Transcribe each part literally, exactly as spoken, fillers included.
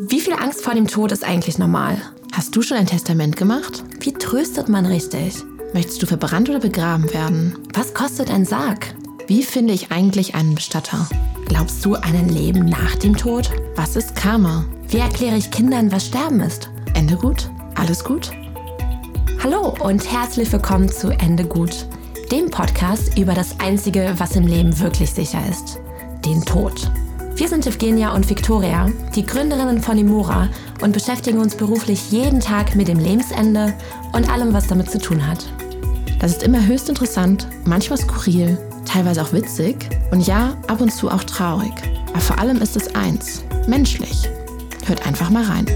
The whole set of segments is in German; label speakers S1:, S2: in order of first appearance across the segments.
S1: Wie viel Angst vor dem Tod ist eigentlich normal? Hast du schon ein Testament gemacht? Wie tröstet man richtig? Möchtest du verbrannt oder begraben werden? Was kostet ein Sarg? Wie finde ich eigentlich einen Bestatter? Glaubst du an ein Leben nach dem Tod? Was ist Karma? Wie erkläre ich Kindern, was Sterben ist? Ende gut? Alles gut? Hallo und herzlich willkommen zu Ende gut, dem Podcast über das Einzige, was im Leben wirklich sicher ist: den Tod. Wir sind Evgenia und Viktoria, die Gründerinnen von Imora, und beschäftigen uns beruflich jeden Tag mit dem Lebensende und allem, was damit zu tun hat. Das ist immer höchst interessant, manchmal skurril, teilweise auch witzig und ja, ab und zu auch traurig. Aber vor allem ist es eins: menschlich. Hört einfach mal rein.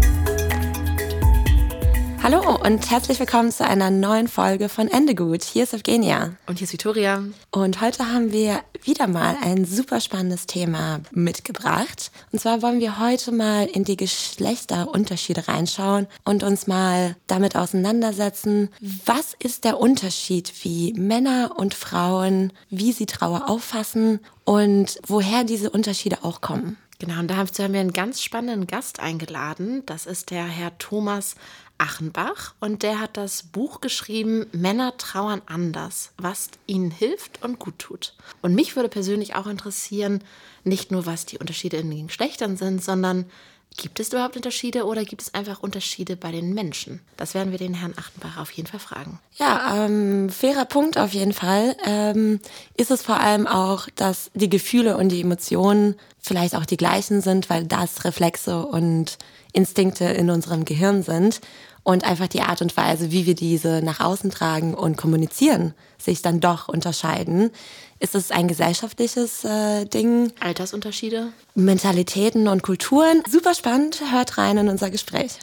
S1: Hallo und herzlich willkommen zu einer neuen Folge von Ende gut. Hier ist Evgenia.
S2: Und hier ist Viktoria.
S1: Und heute haben wir wieder mal ein super spannendes Thema mitgebracht. Und zwar wollen wir heute mal in die Geschlechterunterschiede reinschauen und uns mal damit auseinandersetzen, was ist der Unterschied, wie Männer und Frauen, wie sie Trauer auffassen und woher diese Unterschiede auch kommen.
S2: Genau, und dazu haben wir einen ganz spannenden Gast eingeladen. Das ist der Herr Thomas Achenbach, und der hat das Buch geschrieben, Männer trauern anders, was ihnen hilft und gut tut. Und mich würde persönlich auch interessieren, nicht nur was die Unterschiede in den Geschlechtern sind, sondern gibt es überhaupt Unterschiede oder gibt es einfach Unterschiede bei den Menschen? Das werden wir den Herrn Achenbach auf jeden Fall fragen.
S1: Ja, ähm, fairer Punkt auf jeden Fall. Ähm, ist es vor allem auch, dass die Gefühle und die Emotionen vielleicht auch die gleichen sind, weil das Reflexe und Instinkte in unserem Gehirn sind und einfach die Art und Weise, wie wir diese nach außen tragen und kommunizieren, sich dann doch unterscheiden. Ist es ein gesellschaftliches äh, Ding?
S2: Altersunterschiede?
S1: Mentalitäten und Kulturen. Super spannend, hört rein in unser Gespräch.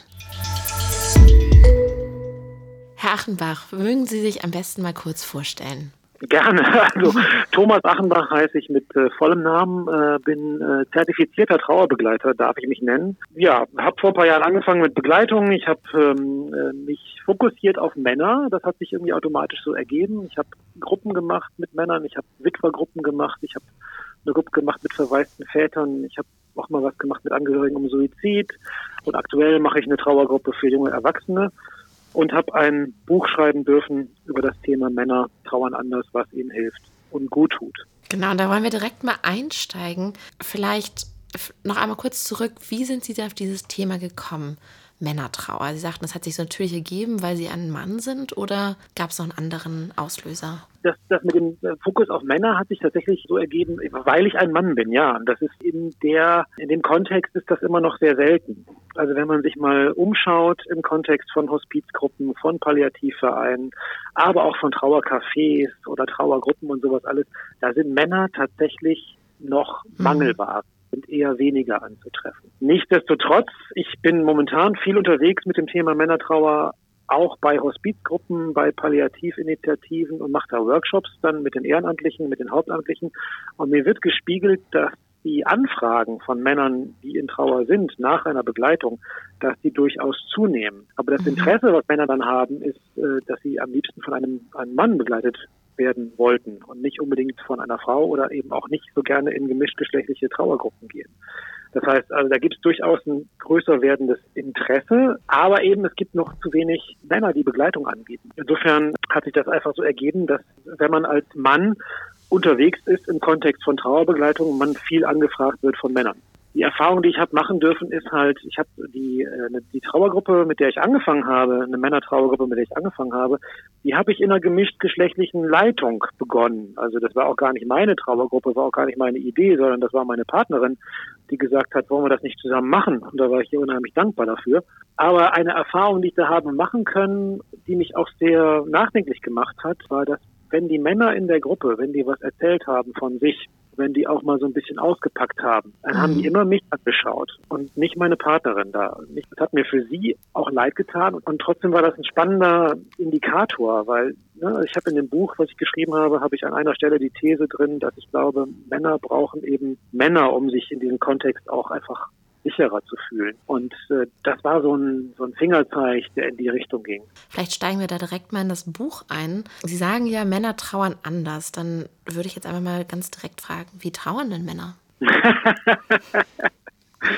S2: Herr Achenbach, mögen Sie sich am besten mal kurz vorstellen?
S3: Gerne. Also Thomas Achenbach heiße ich mit äh, vollem Namen, äh, bin äh, zertifizierter Trauerbegleiter, darf ich mich nennen. Ja, habe vor ein paar Jahren angefangen mit Begleitung. Ich habe ähm, äh, mich fokussiert auf Männer. Das hat sich irgendwie automatisch so ergeben. Ich habe Gruppen gemacht mit Männern, ich habe Witwergruppen gemacht, ich habe eine Gruppe gemacht mit verwaisten Vätern, ich habe auch mal was gemacht mit Angehörigen um Suizid, und aktuell mache ich eine Trauergruppe für junge Erwachsene. Und habe ein Buch schreiben dürfen über das Thema Männer trauern anders, was ihnen hilft und gut tut.
S2: Genau, da wollen wir direkt mal einsteigen. Vielleicht noch einmal kurz zurück, wie sind Sie da auf dieses Thema gekommen, Männertrauer? Sie sagten, das hat sich so natürlich ergeben, weil Sie ein Mann sind, oder gab es noch einen anderen Auslöser?
S3: Das, das mit dem Fokus auf Männer hat sich tatsächlich so ergeben, weil ich ein Mann bin, ja. Und das ist in der, in dem Kontext ist das immer noch sehr selten. Also wenn man sich mal umschaut im Kontext von Hospizgruppen, von Palliativvereinen, aber auch von Trauercafés oder Trauergruppen und sowas alles, da sind Männer tatsächlich noch Mangelware, sind eher weniger anzutreffen. Nichtsdestotrotz, ich bin momentan viel unterwegs mit dem Thema Männertrauer, auch bei Hospizgruppen, bei Palliativinitiativen, und mache da Workshops dann mit den Ehrenamtlichen, mit den Hauptamtlichen. Und mir wird gespiegelt, dass die Anfragen von Männern, die in Trauer sind, nach einer Begleitung, dass die durchaus zunehmen. Aber das Interesse, was Männer dann haben, ist, dass sie am liebsten von einem, einem Mann begleitet werden wollten und nicht unbedingt von einer Frau, oder eben auch nicht so gerne in gemischtgeschlechtliche Trauergruppen gehen. Das heißt, also da gibt es durchaus ein größer werdendes Interesse, aber eben es gibt noch zu wenig Männer, die Begleitung anbieten. Insofern hat sich das einfach so ergeben, dass wenn man als Mann unterwegs ist im Kontext von Trauerbegleitung, man viel angefragt wird von Männern. Die Erfahrung, die ich habe machen dürfen, ist halt, ich habe die äh, die Trauergruppe, mit der ich angefangen habe, eine Männertrauergruppe, mit der ich angefangen habe, die habe ich in einer gemischtgeschlechtlichen Leitung begonnen. Also das war auch gar nicht meine Trauergruppe, war auch gar nicht meine Idee, sondern das war meine Partnerin, die gesagt hat, wollen wir das nicht zusammen machen? Und da war ich hier unheimlich dankbar dafür. Aber eine Erfahrung, die ich da habe machen können, die mich auch sehr nachdenklich gemacht hat, war, dass wenn die Männer in der Gruppe, wenn die was erzählt haben von sich, wenn die auch mal so ein bisschen ausgepackt haben, dann haben die immer mich angeschaut und nicht meine Partnerin da. Das hat mir für sie auch leid getan, und trotzdem war das ein spannender Indikator, weil ne, ich habe in dem Buch, was ich geschrieben habe, habe ich an einer Stelle die These drin, dass ich glaube, Männer brauchen eben Männer, um sich in diesem Kontext auch einfach sicherer zu fühlen. Und äh, das war so ein, so ein Fingerzeig, der in die Richtung ging.
S2: Vielleicht steigen wir da direkt mal in das Buch ein. Sie sagen ja, Männer trauern anders. Dann würde ich jetzt einfach mal ganz direkt fragen, wie trauern denn Männer?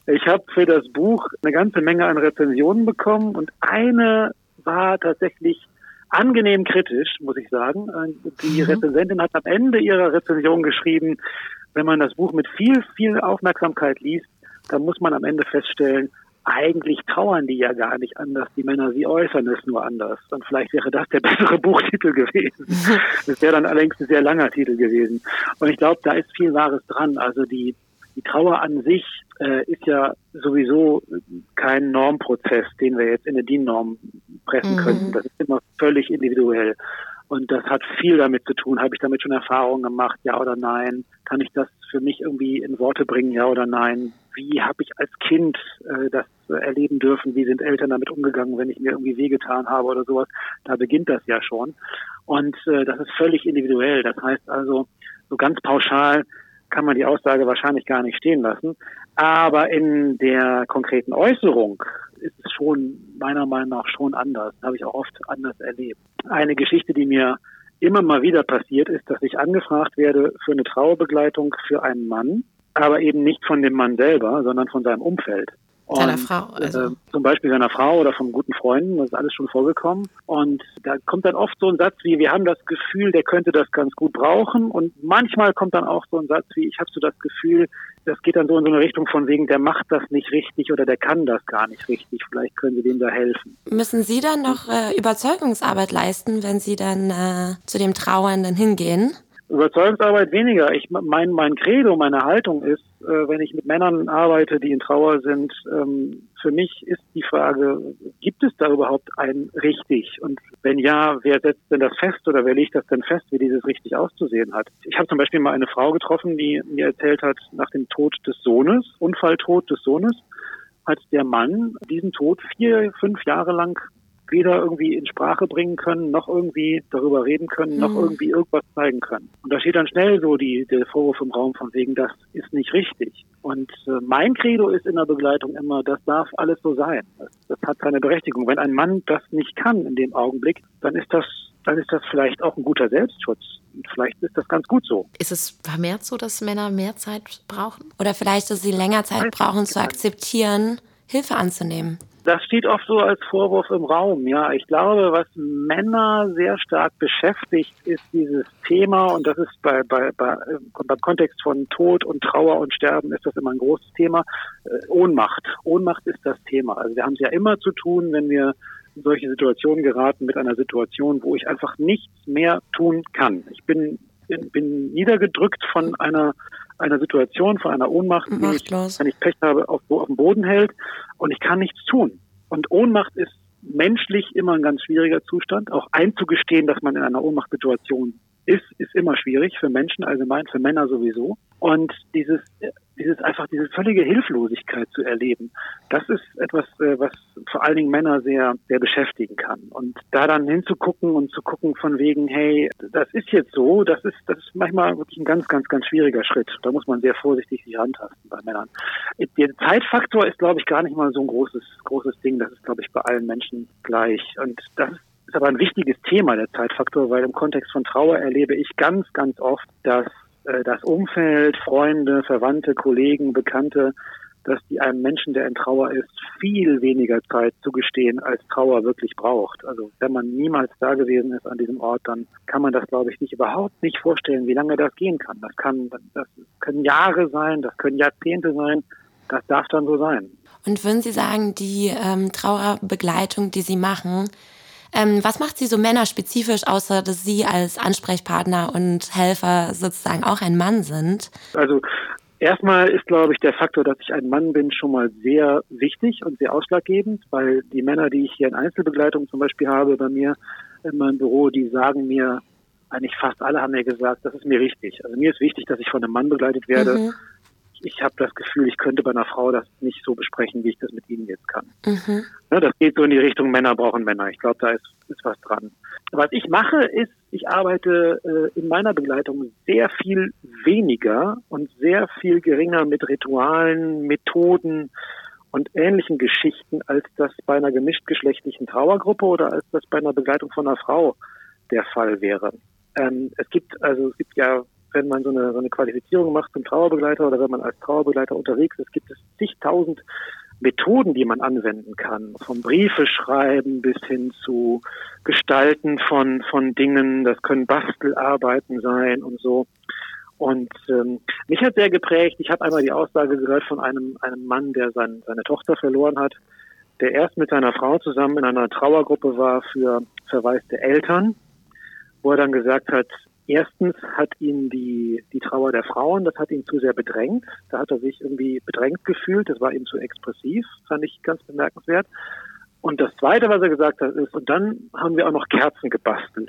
S3: Ich habe für das Buch eine ganze Menge an Rezensionen bekommen und eine war tatsächlich angenehm kritisch, muss ich sagen. Die Rezensentin hat am Ende ihrer Rezension geschrieben, wenn man das Buch mit viel, viel Aufmerksamkeit liest, dann muss man am Ende feststellen, eigentlich trauern die ja gar nicht anders. Die Männer, sie äußern es nur anders. Und vielleicht wäre das der bessere Buchtitel gewesen. Das wäre dann allerdings ein sehr langer Titel gewesen. Und ich glaube, da ist viel Wahres dran. Also die, die Trauer an sich äh, ist ja sowieso kein Normprozess, den wir jetzt in eine D I N-Norm pressen mhm. könnten. Das ist immer völlig individuell. Und das hat viel damit zu tun. Habe ich damit schon Erfahrungen gemacht, ja oder nein? Kann ich das für mich irgendwie in Worte bringen, ja oder nein? Wie habe ich als Kind äh, das äh, erleben dürfen? Wie sind Eltern damit umgegangen, wenn ich mir irgendwie wehgetan habe oder sowas? Da beginnt das ja schon. Und äh, das ist völlig individuell. Das heißt also, so ganz pauschal kann man die Aussage wahrscheinlich gar nicht stehen lassen. Aber in der konkreten Äußerung ist es schon meiner Meinung nach schon anders. Das habe ich auch oft anders erlebt. Eine Geschichte, die mir immer mal wieder passiert, ist, dass ich angefragt werde für eine Trauerbegleitung für einen Mann, aber eben nicht von dem Mann selber, sondern von seinem Umfeld.
S2: Seiner
S3: und,
S2: Frau, also.
S3: Äh, zum Beispiel seiner Frau oder von guten Freunden, das ist alles schon vorgekommen. Und da kommt dann oft so ein Satz wie, wir haben das Gefühl, der könnte das ganz gut brauchen. Und manchmal kommt dann auch so ein Satz wie, ich habe so das Gefühl, das geht dann so in so eine Richtung von wegen, der macht das nicht richtig oder der kann das gar nicht richtig. Vielleicht können Sie dem da helfen.
S1: Müssen Sie dann noch äh, Überzeugungsarbeit leisten, wenn Sie dann äh, zu dem Trauernden hingehen?
S3: Überzeugungsarbeit weniger. Ich mein mein Credo, meine Haltung ist, äh, wenn ich mit Männern arbeite, die in Trauer sind, ähm, für mich ist die Frage, gibt es da überhaupt ein richtig? Und wenn ja, wer setzt denn das fest oder wer legt das denn fest, wie dieses richtig auszusehen hat? Ich habe zum Beispiel mal eine Frau getroffen, die mir erzählt hat, nach dem Tod des Sohnes, Unfalltod des Sohnes, hat der Mann diesen Tod vier, fünf Jahre lang weder irgendwie in Sprache bringen können, noch irgendwie darüber reden können, noch irgendwie irgendwas zeigen können. Und da steht dann schnell so die, der Vorwurf im Raum von wegen, das ist nicht richtig. Und äh, mein Credo ist in der Begleitung immer, das darf alles so sein. Das, das hat seine Berechtigung. Wenn ein Mann das nicht kann in dem Augenblick, dann ist das dann ist das vielleicht auch ein guter Selbstschutz. Und vielleicht ist das ganz gut so.
S2: Ist es vermehrt so, dass Männer mehr Zeit brauchen?
S1: Oder vielleicht, dass sie länger Zeit brauchen, zu akzeptieren, Hilfe anzunehmen?
S3: Das steht oft so als Vorwurf im Raum. Ja, ich glaube, was Männer sehr stark beschäftigt, ist dieses Thema, und das ist bei, bei, bei beim Kontext von Tod und Trauer und Sterben ist das immer ein großes Thema. Äh, Ohnmacht. Ohnmacht ist das Thema. Also wir haben es ja immer zu tun, wenn wir in solche Situationen geraten, mit einer Situation, wo ich einfach nichts mehr tun kann. Ich bin bin, bin niedergedrückt von einer einer Situation, von einer Ohnmacht, die mich, wenn ich Pech habe, auf, auf dem Boden hält und ich kann nichts tun. Und Ohnmacht ist menschlich immer ein ganz schwieriger Zustand. Auch einzugestehen, dass man in einer Ohnmachtsituation ist, ist immer schwierig für Menschen allgemein, für Männer sowieso. Und dieses, dieses einfach diese völlige Hilflosigkeit zu erleben, das ist etwas, was vor allen Dingen Männer sehr, sehr beschäftigen kann. Und da dann hinzugucken und zu gucken von wegen, hey, das ist jetzt so, das ist, das ist manchmal wirklich ein ganz, ganz, ganz schwieriger Schritt. Da muss man sehr vorsichtig sich rantasten bei Männern. Der Zeitfaktor ist, glaube ich, gar nicht mal so ein großes, großes Ding. Das ist, glaube ich, bei allen Menschen gleich. Und das ist ist aber ein wichtiges Thema, der Zeitfaktor, weil im Kontext von Trauer erlebe ich ganz, ganz oft, dass äh, das Umfeld, Freunde, Verwandte, Kollegen, Bekannte, dass die einem Menschen, der in Trauer ist, viel weniger Zeit zugestehen, als Trauer wirklich braucht. Also wenn man niemals da gewesen ist an diesem Ort, dann kann man das, glaube ich, nicht überhaupt nicht vorstellen, wie lange das gehen kann. Das kann, das können Jahre sein, das können Jahrzehnte sein. Das darf dann so sein.
S1: Und würden Sie sagen, die ähm, Trauerbegleitung, die Sie machen, Ähm, was macht Sie so männerspezifisch, außer dass Sie als Ansprechpartner und Helfer sozusagen auch ein Mann sind?
S3: Also erstmal ist, glaube ich, der Faktor, dass ich ein Mann bin, schon mal sehr wichtig und sehr ausschlaggebend, weil die Männer, die ich hier in Einzelbegleitung zum Beispiel habe bei mir in meinem Büro, die sagen mir, eigentlich fast alle haben mir gesagt, das ist mir wichtig. Also mir ist wichtig, dass ich von einem Mann begleitet werde. Mhm. Ich habe das Gefühl, ich könnte bei einer Frau das nicht so besprechen, wie ich das mit Ihnen jetzt kann. Mhm. Ja, das geht so in die Richtung, Männer brauchen Männer. Ich glaube, da ist, ist was dran. Was ich mache, ist, ich arbeite äh, in meiner Begleitung sehr viel weniger und sehr viel geringer mit Ritualen, Methoden und ähnlichen Geschichten, als das bei einer gemischtgeschlechtlichen Trauergruppe oder als das bei einer Begleitung von einer Frau der Fall wäre. Ähm, es gibt also es gibt ja wenn man so eine, so eine Qualifizierung macht zum Trauerbegleiter oder wenn man als Trauerbegleiter unterwegs ist, gibt es zigtausend Methoden, die man anwenden kann. Vom Briefe schreiben bis hin zu Gestalten von, von Dingen. Das können Bastelarbeiten sein und so. Und ähm, mich hat sehr geprägt, ich habe einmal die Aussage gehört von einem, einem Mann, der sein, seine Tochter verloren hat, der erst mit seiner Frau zusammen in einer Trauergruppe war für verwaiste Eltern, wo er dann gesagt hat, erstens hat ihn die, die Trauer der Frauen, das hat ihn zu sehr bedrängt. Da hat er sich irgendwie bedrängt gefühlt, das war ihm zu expressiv, fand ich ganz bemerkenswert. Und das Zweite, was er gesagt hat, ist, und dann haben wir auch noch Kerzen gebastelt.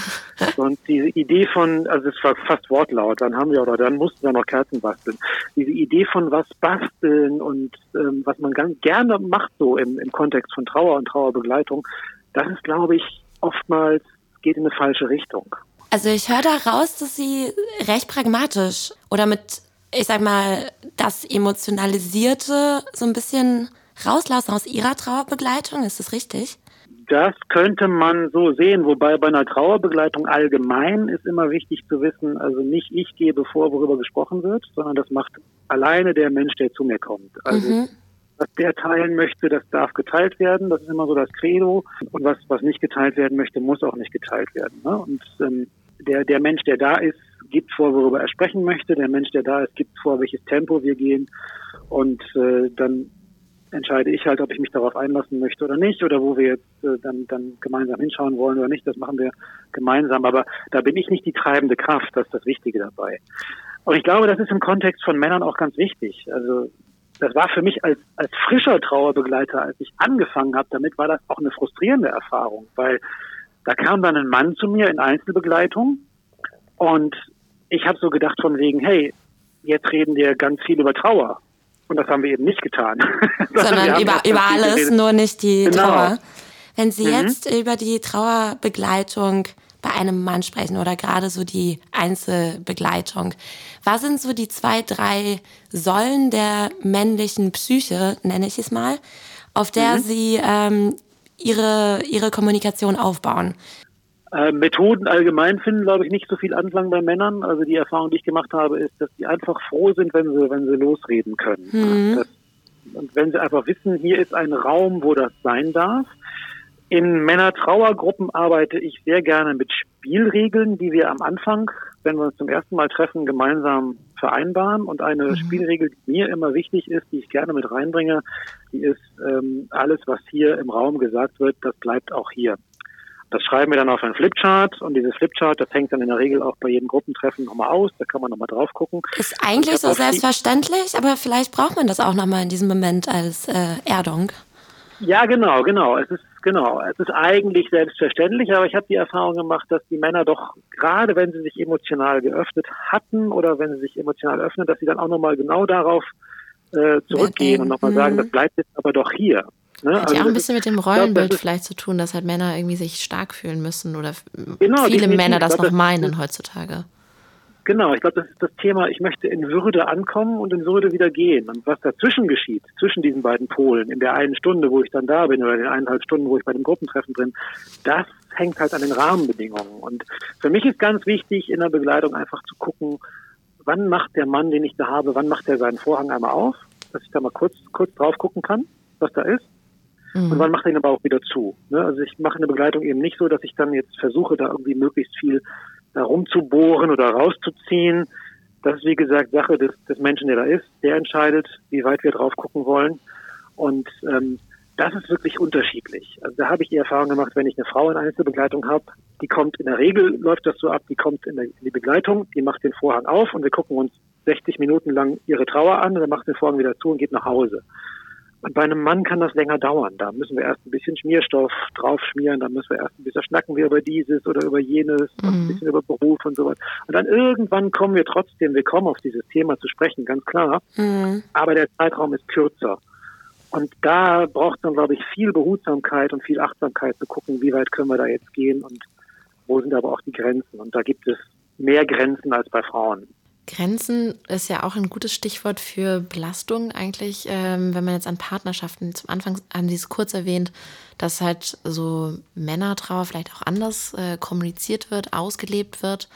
S3: Und diese Idee von, also es war fast wortlaut, dann haben wir, oder dann mussten wir noch Kerzen basteln. Diese Idee von was basteln und ähm, was man ganz gerne macht so im, im Kontext von Trauer und Trauerbegleitung, das ist, glaube ich, oftmals geht in eine falsche Richtung.
S1: Also ich höre da raus, dass Sie recht pragmatisch oder mit, ich sag mal, das Emotionalisierte so ein bisschen rauslassen aus Ihrer Trauerbegleitung. Ist das richtig?
S3: Das könnte man so sehen, wobei bei einer Trauerbegleitung allgemein ist immer wichtig zu wissen, also nicht ich gebe vor, worüber gesprochen wird, sondern das macht alleine der Mensch, der zu mir kommt. Also mhm. was der teilen möchte, das darf geteilt werden, das ist immer so das Credo. Und was, was nicht geteilt werden möchte, muss auch nicht geteilt werden. Ne? Und ähm, der, der Mensch, der da ist, gibt vor, worüber er sprechen möchte. Der Mensch, der da ist, gibt vor, welches Tempo wir gehen. Und äh, dann entscheide ich halt, ob ich mich darauf einlassen möchte oder nicht, oder wo wir jetzt äh, dann, dann gemeinsam hinschauen wollen oder nicht. Das machen wir gemeinsam. Aber da bin ich nicht die treibende Kraft. Das ist das Wichtige dabei. Und ich glaube, das ist im Kontext von Männern auch ganz wichtig. Also das war für mich als, als frischer Trauerbegleiter, als ich angefangen habe, damit war das auch eine frustrierende Erfahrung, weil da kam dann ein Mann zu mir in Einzelbegleitung und ich habe so gedacht von wegen, hey, jetzt reden wir ganz viel über Trauer. Und das haben wir eben nicht getan.
S1: Sondern über, über alles, geredet. Nur nicht die genau. Trauer. Wenn Sie mhm. jetzt über die Trauerbegleitung bei einem Mann sprechen oder gerade so die Einzelbegleitung, was sind so die zwei, drei Säulen der männlichen Psyche, nenne ich es mal, auf der mhm. Sie ähm, ihre, ihre Kommunikation aufbauen?
S3: Äh, Methoden allgemein finden, glaube ich, nicht so viel Anklang bei Männern. Also die Erfahrung, die ich gemacht habe, ist, dass die einfach froh sind, wenn sie, wenn sie losreden können. Mhm. Das, und wenn sie einfach wissen, hier ist ein Raum, wo das sein darf. In Männer-Trauergruppen arbeite ich sehr gerne mit Spielregeln, die wir am Anfang, wenn wir uns zum ersten Mal treffen, gemeinsam vereinbaren. Und eine mhm. Spielregel, die mir immer wichtig ist, die ich gerne mit reinbringe, die ist, ähm, alles, was hier im Raum gesagt wird, das bleibt auch hier. Das schreiben wir dann auf einen Flipchart und dieses Flipchart, das hängt dann in der Regel auch bei jedem Gruppentreffen nochmal aus, da kann man nochmal drauf gucken.
S1: Ist eigentlich so selbstverständlich, aber vielleicht braucht man das auch nochmal in diesem Moment als äh, Erdung.
S3: Ja, genau, genau. Es ist genau. Es ist eigentlich selbstverständlich, aber ich habe die Erfahrung gemacht, dass die Männer doch, gerade wenn sie sich emotional geöffnet hatten oder wenn sie sich emotional öffnen, dass sie dann auch nochmal genau darauf äh, zurückgehen okay. und nochmal mhm. sagen, das bleibt jetzt aber doch hier.
S2: Ne? Hat also ja auch ein bisschen mit dem Rollenbild glaub, vielleicht zu tun, dass halt Männer irgendwie sich stark fühlen müssen oder genau, viele Männer das glaub, noch das meinen heutzutage.
S3: Genau, ich glaube, das ist das Thema, ich möchte in Würde ankommen und in Würde wieder gehen. Und was dazwischen geschieht, zwischen diesen beiden Polen, in der einen Stunde, wo ich dann da bin oder in den eineinhalb Stunden, wo ich bei dem Gruppentreffen bin, das hängt halt an den Rahmenbedingungen. Und für mich ist ganz wichtig, in der Begleitung einfach zu gucken, wann macht der Mann, den ich da habe, wann macht er seinen Vorhang einmal auf, dass ich da mal kurz, kurz drauf gucken kann, was da ist. Mhm. Und wann macht er ihn aber auch wieder zu. Ne? Also ich mache eine Begleitung eben nicht so, dass ich dann jetzt versuche, da irgendwie möglichst viel da rumzubohren oder rauszuziehen. Das ist, wie gesagt, Sache des, des Menschen, der da ist. Der entscheidet, wie weit wir drauf gucken wollen. Und ähm, das ist wirklich unterschiedlich. Also da habe ich die Erfahrung gemacht, wenn ich eine Frau in Einzelbegleitung habe, die kommt in der Regel, läuft das so ab, die kommt in, der, in die Begleitung, die macht den Vorhang auf und wir gucken uns sechzig Minuten lang ihre Trauer an und dann macht den Vorhang wieder zu und geht nach Hause. Und bei einem Mann kann das länger dauern. Da müssen wir erst ein bisschen Schmierstoff drauf schmieren, dann müssen wir erst ein bisschen schnacken wir über dieses oder über jenes, mhm. ein bisschen über Beruf und sowas. Und dann irgendwann kommen wir trotzdem, wir kommen auf dieses Thema zu sprechen, ganz klar. Mhm. Aber der Zeitraum ist kürzer. Und da braucht man, glaube ich, viel Behutsamkeit und viel Achtsamkeit zu gucken, wie weit können wir da jetzt gehen und wo sind aber auch die Grenzen. Und da gibt es mehr Grenzen als bei Frauen.
S2: Grenzen ist ja auch ein gutes Stichwort für Belastung eigentlich, ähm, wenn man jetzt an Partnerschaften, zum Anfang haben Sie es kurz erwähnt, dass halt so Männertrauer vielleicht auch anders äh, kommuniziert wird, ausgelebt wird.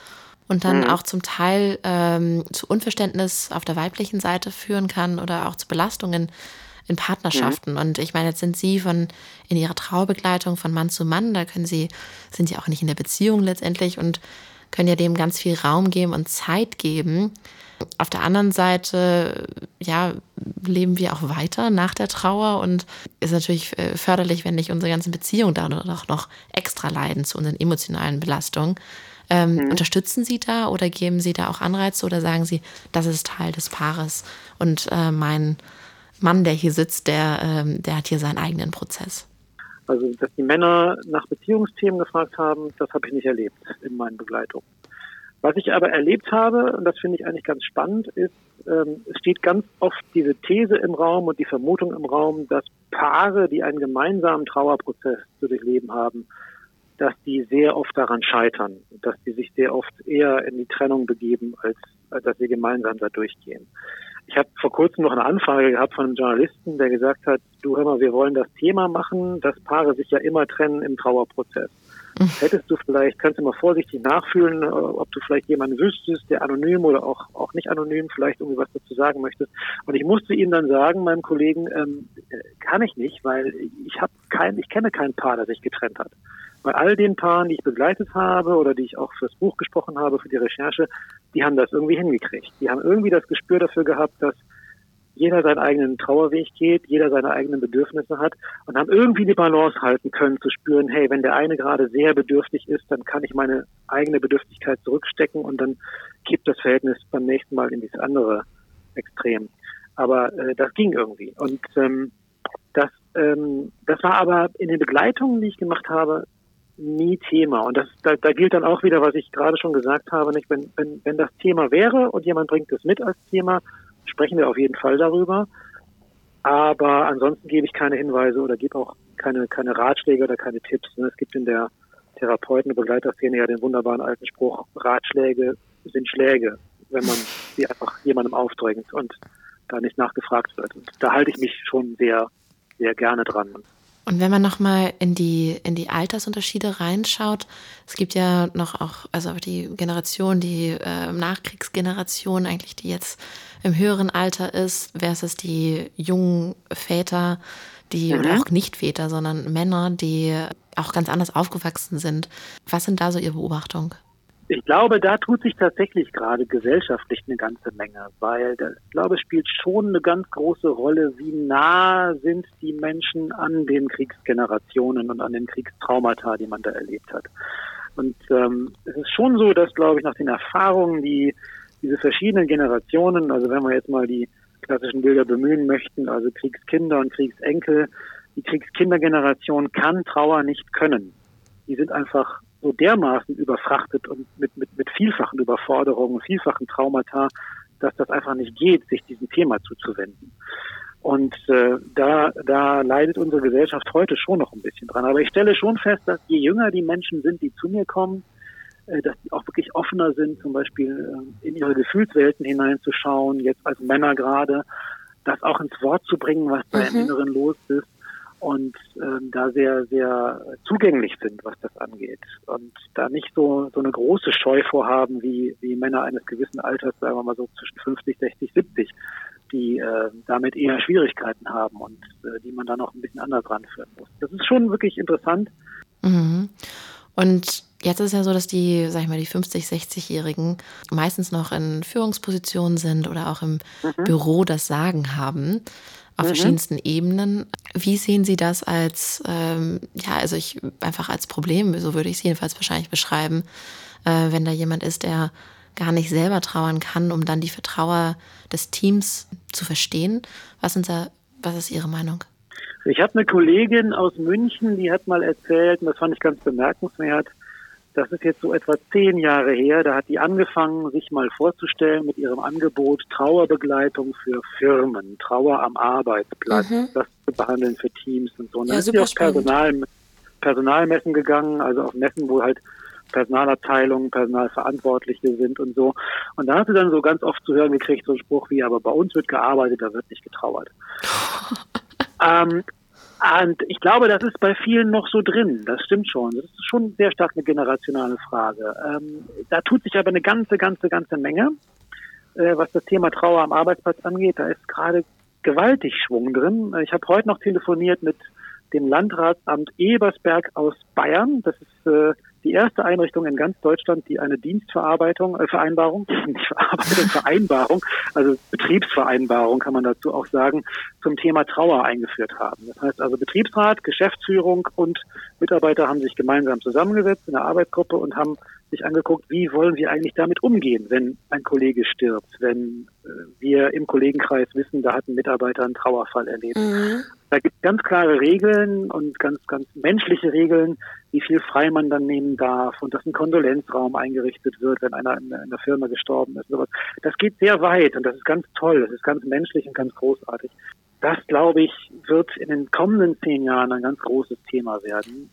S2: und dann
S3: Mhm.
S2: auch zum Teil ähm, zu Unverständnis auf der weiblichen Seite führen kann oder auch zu Belastungen in Partnerschaften. Und ich meine, jetzt sind Sie von in Ihrer Trauerbegleitung von Mann zu Mann, da können Sie, sind Sie auch nicht in der Beziehung letztendlich und können ja dem ganz viel Raum geben und Zeit geben. Auf der anderen Seite, ja, leben wir auch weiter nach der Trauer und ist natürlich äh, förderlich, wenn nicht unsere ganzen Beziehungen da auch noch extra leiden zu unseren emotionalen Belastungen. Ähm,
S3: Mhm.
S2: Unterstützen Sie da oder geben Sie da auch Anreize oder sagen Sie, das ist Teil des Paares und äh, mein Mann, der hier sitzt, der, ähm, der hat hier seinen eigenen Prozess?
S3: Also, dass die Männer nach Beziehungsthemen gefragt haben, das habe ich nicht erlebt in meinen Begleitungen. Was ich aber erlebt habe, und das finde ich eigentlich ganz spannend, ist, ähm, es steht ganz oft diese These im Raum und die Vermutung im Raum, dass Paare, die einen gemeinsamen Trauerprozess zu durchleben haben, dass die sehr oft daran scheitern, dass die sich sehr oft eher in die Trennung begeben, als, als dass sie gemeinsam da durchgehen. Ich habe vor kurzem noch eine Anfrage gehabt von einem Journalisten, der gesagt hat, du hör mal, wir wollen das Thema machen, dass Paare sich ja immer trennen im Trauerprozess. Hättest du vielleicht, kannst du mal vorsichtig nachfühlen, ob du vielleicht jemanden wüsstest, der anonym oder auch auch nicht anonym vielleicht irgendwie was dazu sagen möchtest. Und ich musste ihm dann sagen, meinem Kollegen, ähm, kann ich nicht, weil ich habe kein, ich kenne kein Paar, das sich getrennt hat. Bei all den Paaren, die ich begleitet habe oder die ich auch fürs Buch gesprochen habe, für die Recherche, die haben das irgendwie hingekriegt. Die haben irgendwie das Gespür dafür gehabt, dass jeder seinen eigenen Trauerweg geht, jeder seine eigenen Bedürfnisse hat und haben irgendwie die Balance halten können, zu spüren, hey, wenn der eine gerade sehr bedürftig ist, dann kann ich meine eigene Bedürftigkeit zurückstecken und dann kippt das Verhältnis beim nächsten Mal in dieses andere Extrem. Aber äh, das ging irgendwie. Und ähm, das, ähm, das war aber in den Begleitungen, die ich gemacht habe, nie Thema. Und das, da, da gilt dann auch wieder, was ich gerade schon gesagt habe, nicht? Wenn, wenn, wenn das Thema wäre und jemand bringt es mit als Thema, sprechen wir auf jeden Fall darüber. Aber ansonsten gebe ich keine Hinweise oder gebe auch keine, keine Ratschläge oder keine Tipps. Es gibt in der Therapeuten- und Begleiterszene ja den wunderbaren alten Spruch, Ratschläge sind Schläge, wenn man sie einfach jemandem aufdrängt und da nicht nachgefragt wird. Und da halte ich mich schon sehr, sehr gerne dran.
S2: Und wenn man nochmal in die, in die Altersunterschiede reinschaut, es gibt ja noch auch, also die Generation, die äh, Nachkriegsgeneration eigentlich, die jetzt im höheren Alter ist, versus die jungen Väter, die,
S3: Mhm.
S2: oder auch nicht Väter, sondern Männer, die auch ganz anders aufgewachsen sind. Was sind da so Ihre Beobachtungen?
S3: Ich glaube, da tut sich tatsächlich gerade gesellschaftlich eine ganze Menge, weil das, ich glaube, es spielt schon eine ganz große Rolle, wie nah sind die Menschen an den Kriegsgenerationen und an den Kriegstraumata, die man da erlebt hat. Und ähm, es ist schon so, dass, glaube ich, nach den Erfahrungen, die diese verschiedenen Generationen, also wenn wir jetzt mal die klassischen Bilder bemühen möchten, also Kriegskinder und Kriegsenkel, die Kriegskindergeneration kann Trauer nicht können. Die sind einfach so dermaßen überfrachtet und mit, mit, mit vielfachen Überforderungen, vielfachen Traumata, dass das einfach nicht geht, sich diesem Thema zuzuwenden. Und äh, da, da leidet unsere Gesellschaft heute schon noch ein bisschen dran. Aber ich stelle schon fest, dass je jünger die Menschen sind, die zu mir kommen, äh, dass die auch wirklich offener sind, zum Beispiel äh, in ihre Gefühlswelten hineinzuschauen, jetzt als Männer gerade, das auch ins Wort zu bringen, was da
S2: Mhm.
S3: im Inneren los ist. Und ähm, da sehr, sehr zugänglich sind, was das angeht. Und da nicht so so eine große Scheu vorhaben, wie wie Männer eines gewissen Alters, sagen wir mal so zwischen fünfzig, sechzig, siebzig, die äh, damit eher Schwierigkeiten haben und äh, die man dann auch ein bisschen anders ranführen muss. Das ist schon wirklich interessant.
S2: Mhm. Und jetzt ist es ja so, dass die, sag ich mal, die fünfzig-, sechzigjährigen meistens noch in Führungspositionen sind oder auch im
S3: Mhm.
S2: Büro das Sagen haben, auf
S3: Mhm.
S2: verschiedensten Ebenen. Wie sehen Sie das als, ähm, ja, also ich einfach als Problem, so würde ich es jedenfalls wahrscheinlich beschreiben, äh, wenn da jemand ist, der gar nicht selber trauern kann, um dann die Trauer des Teams zu verstehen. Was sind da, was ist Ihre Meinung?
S3: Ich habe eine Kollegin aus München, die hat mal erzählt, und das fand ich ganz bemerkenswert, das ist jetzt so etwa zehn Jahre her, da hat die angefangen, sich mal vorzustellen mit ihrem Angebot Trauerbegleitung für Firmen, Trauer am Arbeitsplatz,
S2: Mhm.
S3: das zu behandeln für Teams und so. Und
S2: Ja,
S3: dann ist sie
S2: super
S3: auf Personal, Personalmessen gegangen, also auf Messen, wo halt Personalabteilungen, Personalverantwortliche sind und so. Und da hat sie dann so ganz oft zu hören gekriegt, so einen Spruch wie, aber bei uns wird gearbeitet, da wird nicht getrauert. ähm, Und ich glaube, das ist bei vielen noch so drin. Das stimmt schon. Das ist schon sehr stark eine generationale Frage. Ähm, da tut sich aber eine ganze, ganze, ganze Menge, äh, was das Thema Trauer am Arbeitsplatz angeht. Da ist gerade gewaltig Schwung drin. Ich habe heute noch telefoniert mit dem Landratsamt Ebersberg aus Bayern. Das ist äh, die erste Einrichtung in ganz Deutschland, die eine Dienstverarbeitung, äh, Vereinbarung, nicht Verarbeitung, Vereinbarung, also Betriebsvereinbarung kann man dazu auch sagen, zum Thema Trauer eingeführt haben. Das heißt also Betriebsrat, Geschäftsführung und Mitarbeiter haben sich gemeinsam zusammengesetzt in einer Arbeitsgruppe und haben sich angeguckt, wie wollen wir eigentlich damit umgehen, wenn ein Kollege stirbt, wenn äh, wir im Kollegenkreis wissen, da hat ein Mitarbeiter einen Trauerfall erlebt. Mhm. Da gibt es ganz klare Regeln und ganz, ganz menschliche Regeln, wie viel frei man dann nehmen darf und dass ein Kondolenzraum eingerichtet wird, wenn einer in, in der Firma gestorben ist. Das geht sehr weit und das ist ganz toll, das ist ganz menschlich und ganz großartig. Das, glaube ich, wird in den kommenden zehn Jahren ein ganz großes Thema werden,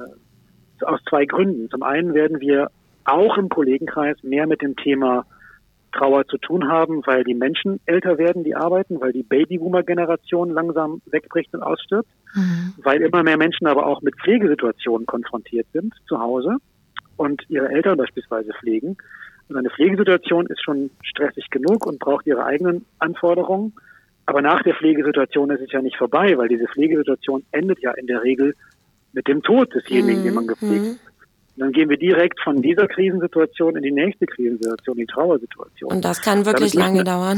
S3: äh, aus zwei Gründen. Zum einen werden wir auch im Kollegenkreis mehr mit dem Thema Trauer zu tun haben, weil die Menschen älter werden, die arbeiten, weil die Babyboomer-Generation langsam wegbricht und ausstirbt, mhm. weil immer mehr Menschen aber auch mit Pflegesituationen konfrontiert sind zu Hause und ihre Eltern beispielsweise pflegen. Und eine Pflegesituation ist schon stressig genug und braucht ihre eigenen Anforderungen. Aber nach der Pflegesituation ist es ja nicht vorbei, weil diese Pflegesituation endet ja in der Regel mit dem Tod desjenigen, mhm. den man gepflegt hat. Und dann gehen wir direkt von dieser Krisensituation in die nächste Krisensituation, die Trauersituation.
S2: Und das kann wirklich müssen, lange dauern.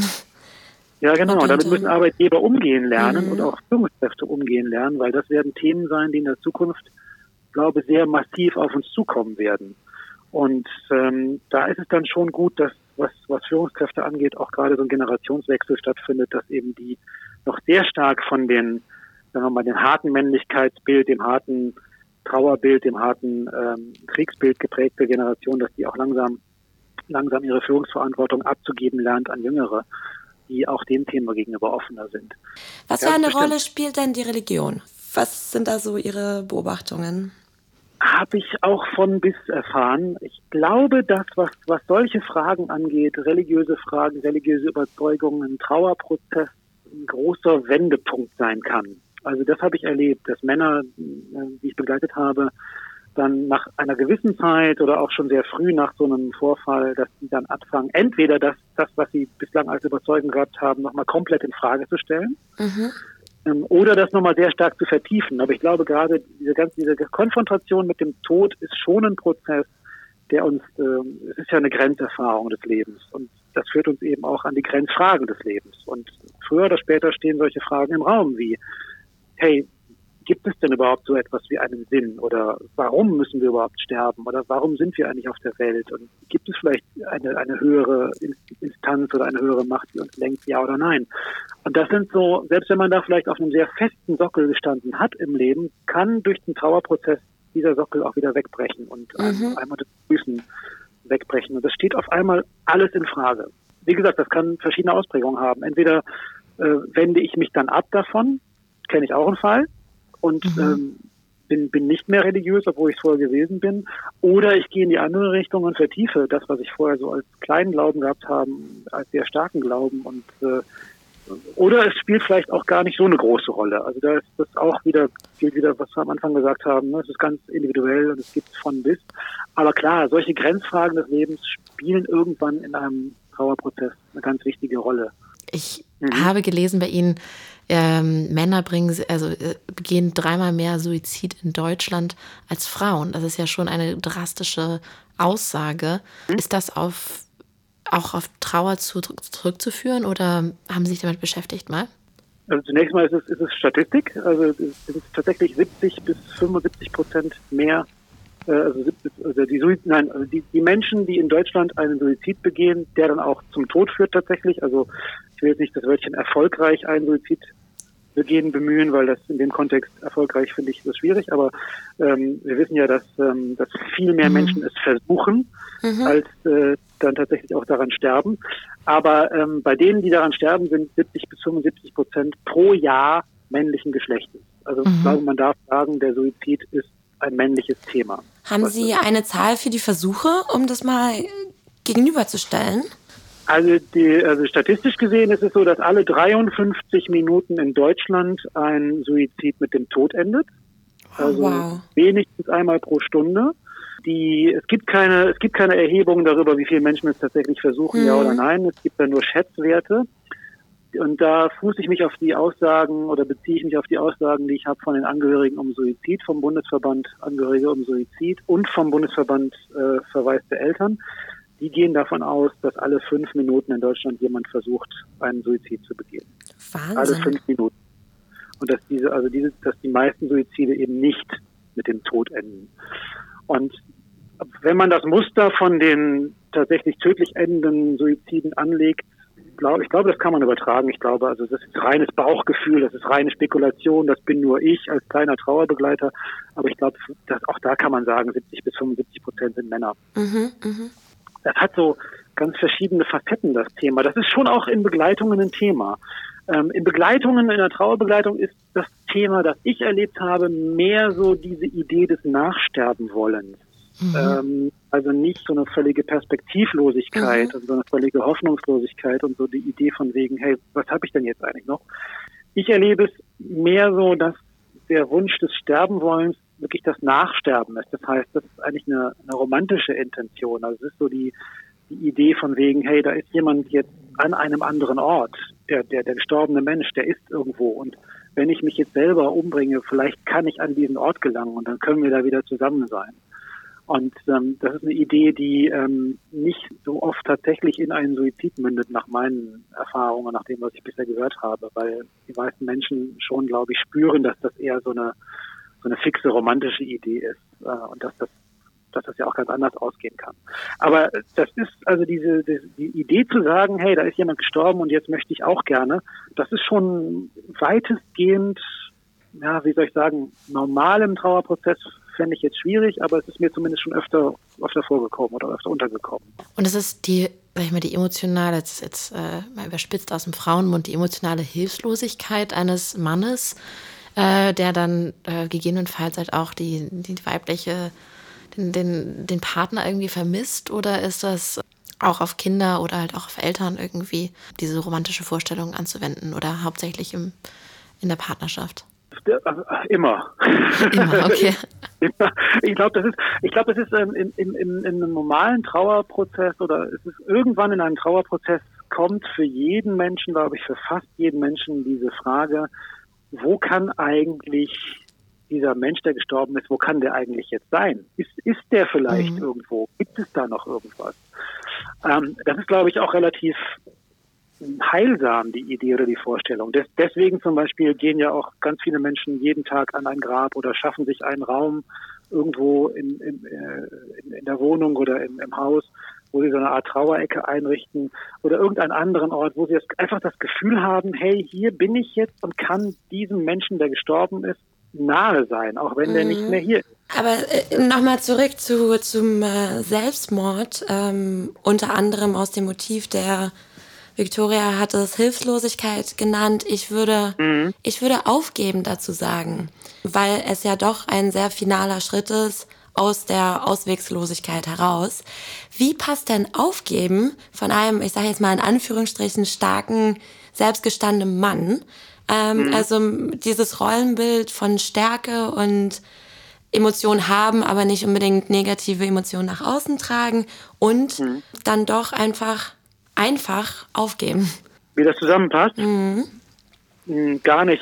S3: Ja, genau. Und damit müssen Arbeitgeber umgehen lernen mhm. und auch Führungskräfte umgehen lernen, weil das werden Themen sein, die in der Zukunft, glaube ich, sehr massiv auf uns zukommen werden. Und ähm, da ist es dann schon gut, dass, was, was Führungskräfte angeht, auch gerade so ein Generationswechsel stattfindet, dass eben die noch sehr stark von den, sagen wir mal, den harten Männlichkeitsbild, dem harten Trauerbild, dem harten ähm, Kriegsbild geprägte Generation, dass die auch langsam langsam ihre Führungsverantwortung abzugeben lernt an Jüngere, die auch dem Thema gegenüber offener sind.
S2: Was für eine Rolle spielt denn die Religion? Was sind da so Ihre Beobachtungen?
S3: Habe ich auch von bis erfahren. Ich glaube, dass was, was solche Fragen angeht, religiöse Fragen, religiöse Überzeugungen, ein Trauerprozess ein großer Wendepunkt sein kann. Also das habe ich erlebt, dass Männer, die ich begleitet habe, dann nach einer gewissen Zeit oder auch schon sehr früh nach so einem Vorfall, dass die dann anfangen, entweder das, das was sie bislang als Überzeugung gehabt haben, nochmal komplett in Frage zu stellen, mhm. ähm, oder das nochmal sehr stark zu vertiefen. Aber ich glaube gerade, diese ganze diese Konfrontation mit dem Tod ist schon ein Prozess, der uns, ähm, es ist ja eine Grenzerfahrung des Lebens und das führt uns eben auch an die Grenzfragen des Lebens. Und früher oder später stehen solche Fragen im Raum wie, hey, gibt es denn überhaupt so etwas wie einen Sinn? Oder warum müssen wir überhaupt sterben? Oder warum sind wir eigentlich auf der Welt? Und gibt es vielleicht eine, eine höhere Instanz oder eine höhere Macht, die uns lenkt, ja oder nein? Und das sind so, selbst wenn man da vielleicht auf einem sehr festen Sockel gestanden hat im Leben, kann durch den Trauerprozess dieser Sockel auch wieder wegbrechen und mhm. einmal das Füßen wegbrechen. Und das steht auf einmal alles in Frage. Wie gesagt, das kann verschiedene Ausprägungen haben. Entweder äh, wende ich mich dann ab davon, kenne ich auch einen Fall, und mhm. ähm, bin, bin nicht mehr religiös, obwohl ich vorher gewesen bin. Oder ich gehe in die andere Richtung und vertiefe das, was ich vorher so als kleinen Glauben gehabt habe, als sehr starken Glauben. Und äh, oder es spielt vielleicht auch gar nicht so eine große Rolle. Also da ist das auch wieder, gilt wieder, was wir am Anfang gesagt haben, ne? Es ist ganz individuell und es gibt von bis. Aber klar, solche Grenzfragen des Lebens spielen irgendwann in einem Trauerprozess eine ganz wichtige Rolle.
S2: Ich mhm. habe gelesen bei Ihnen, ähm, Männer bringen, also äh, begehen dreimal mehr Suizid in Deutschland als Frauen. Das ist ja schon eine drastische Aussage. Mhm. Ist das auf, auch auf Trauer zu, zurückzuführen oder haben Sie sich damit beschäftigt mal?
S3: Also zunächst mal ist es, ist es Statistik. Also es sind tatsächlich siebzig bis fünfundsiebzig Prozent mehr. Äh, also, also die, Suizid, nein, also die, die Menschen, die in Deutschland einen Suizid begehen, der dann auch zum Tod führt tatsächlich. Also ich will jetzt nicht das Wörtchen erfolgreich einen Suizid begehen bemühen, weil das in dem Kontext erfolgreich finde ich das schwierig. Aber ähm, wir wissen ja, dass, ähm, dass viel mehr mhm. Menschen es versuchen, mhm. als äh, dann tatsächlich auch daran sterben. Aber ähm, bei denen, die daran sterben, sind siebzig bis fünfundsiebzig Prozent pro Jahr männlichen Geschlechtes. Also mhm. ich glaube, man darf sagen, der Suizid ist ein männliches Thema.
S2: Haben Sie eine Zahl für die Versuche, um das mal gegenüberzustellen?
S3: Also, die, also statistisch gesehen ist es so, dass alle dreiundfünfzig Minuten in Deutschland ein Suizid mit dem Tod endet. Also
S2: wow.
S3: wenigstens einmal pro Stunde. Die, es gibt keine, es gibt keine Erhebungen darüber, wie viele Menschen es tatsächlich versuchen, mhm. ja oder nein. Es gibt da nur Schätzwerte. Und da fuße ich mich auf die Aussagen oder beziehe ich mich auf die Aussagen, die ich habe von den Angehörigen um Suizid, vom Bundesverband Angehörige um Suizid und vom Bundesverband äh, Verweis der Eltern. Die gehen davon aus, dass alle fünf Minuten in Deutschland jemand versucht, einen Suizid zu begehen.
S2: Wahnsinn.
S3: Alle fünf Minuten. Und dass diese, also diese, dass die meisten Suizide eben nicht mit dem Tod enden. Und wenn man das Muster von den tatsächlich tödlich endenden Suiziden anlegt, glaube ich, glaube, das kann man übertragen. Ich glaube, also das ist reines Bauchgefühl, das ist reine Spekulation, das bin nur ich als kleiner Trauerbegleiter. Aber ich glaube, dass auch da kann man sagen, siebzig bis fünfundsiebzig Prozent sind Männer.
S2: Mhm, mh.
S3: Das hat so ganz verschiedene Facetten, das Thema. Das ist schon auch in Begleitungen ein Thema. Ähm, in Begleitungen, in der Trauerbegleitung ist das Thema, das ich erlebt habe, mehr so diese Idee des Nachsterbenwollens. Mhm. Ähm, also nicht so eine völlige Perspektivlosigkeit, mhm. also so eine völlige Hoffnungslosigkeit und so die Idee von wegen, hey, was habe ich denn jetzt eigentlich noch? Ich erlebe es mehr so, dass der Wunsch des Sterbenwollens wirklich das Nachsterben ist. Das heißt, das ist eigentlich eine, eine romantische Intention. Also es ist so die, die Idee von wegen, hey, da ist jemand jetzt an einem anderen Ort. Der, der, der gestorbene Mensch, der ist irgendwo. Und wenn ich mich jetzt selber umbringe, vielleicht kann ich an diesen Ort gelangen und dann können wir da wieder zusammen sein. Und ähm, das ist eine Idee, die ähm, nicht so oft tatsächlich in einen Suizid mündet, nach meinen Erfahrungen, nach dem, was ich bisher gehört habe. Weil die meisten Menschen schon, glaube ich, spüren, dass das eher so eine so eine fixe romantische Idee ist äh, und dass das, dass das ja auch ganz anders ausgehen kann. Aber das ist also diese, die, die Idee zu sagen, hey, da ist jemand gestorben und jetzt möchte ich auch gerne, das ist schon weitestgehend, ja, wie soll ich sagen, normal im Trauerprozess, fände ich jetzt schwierig, aber es ist mir zumindest schon öfter, öfter vorgekommen oder öfter untergekommen.
S2: Und es ist die, sag ich mal, die emotionale, jetzt, jetzt äh, mal überspitzt aus dem Frauenmund, die emotionale Hilflosigkeit eines Mannes, äh, der dann äh, gegebenenfalls halt auch die, die weibliche, den, den, den Partner irgendwie vermisst? Oder ist das auch auf Kinder oder halt auch auf Eltern irgendwie diese romantische Vorstellung anzuwenden oder hauptsächlich im, in der Partnerschaft?
S3: Immer.
S2: Immer, okay.
S3: Ich glaube, das ist, ich glaube, das ist ähm, in, in, in einem normalen Trauerprozess oder es ist irgendwann in einem Trauerprozess kommt für jeden Menschen, glaube ich, für fast jeden Menschen diese Frage, wo kann eigentlich dieser Mensch, der gestorben ist, wo kann der eigentlich jetzt sein? Ist, ist der vielleicht mhm. irgendwo? Gibt es da noch irgendwas? Ähm, das ist, glaube ich, auch relativ heilsam, die Idee oder die Vorstellung. Des, deswegen zum Beispiel gehen ja auch ganz viele Menschen jeden Tag an ein Grab oder schaffen sich einen Raum irgendwo in, in, in, in der Wohnung oder im, im Haus, wo sie so eine Art Trauerecke einrichten oder irgendeinen anderen Ort, wo sie das, einfach das Gefühl haben, hey, hier bin ich jetzt und kann diesem Menschen, der gestorben ist, nahe sein, auch wenn der mhm. nicht mehr hier ist.
S2: Aber äh, nochmal zurück zu, zum äh, Selbstmord, ähm, unter anderem aus dem Motiv der Victoria hat es Hilflosigkeit genannt. Ich würde, mhm. ich würde aufgeben dazu sagen, weil es ja doch ein sehr finaler Schritt ist aus der Auswegslosigkeit heraus. Wie passt denn Aufgeben von einem, ich sage jetzt mal in Anführungsstrichen, starken, selbstgestandenen Mann? Ähm, mhm. Also dieses Rollenbild von Stärke und Emotionen haben, aber nicht unbedingt negative Emotionen nach außen tragen und mhm. dann doch einfach einfach aufgeben.
S3: Wie das zusammenpasst?
S2: Mhm.
S3: Hm, gar nicht.